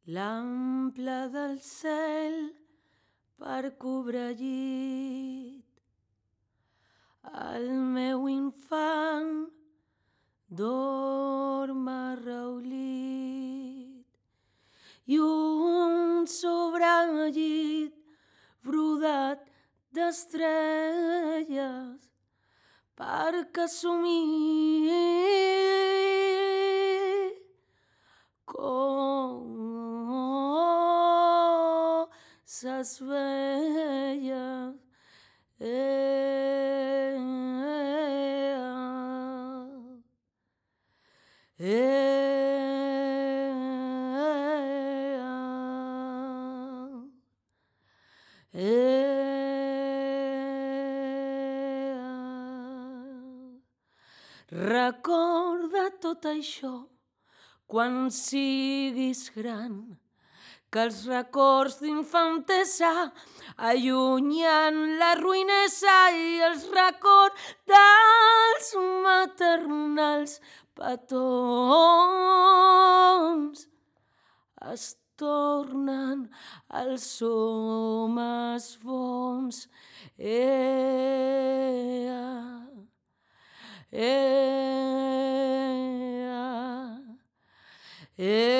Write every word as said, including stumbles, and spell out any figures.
L'ample del cel per cobrar llit. El meu infant dorm arraulit i un sobrellit brodat d'estrelles perquè somiï coses velles. Eh, eh, eh, eh. Recorda tot això quan siguis gran, que els records d'infantesa allunyen la ruïnesa i els records dels maternals petons es tornen els homes bons. Eh, eh, eh, eh.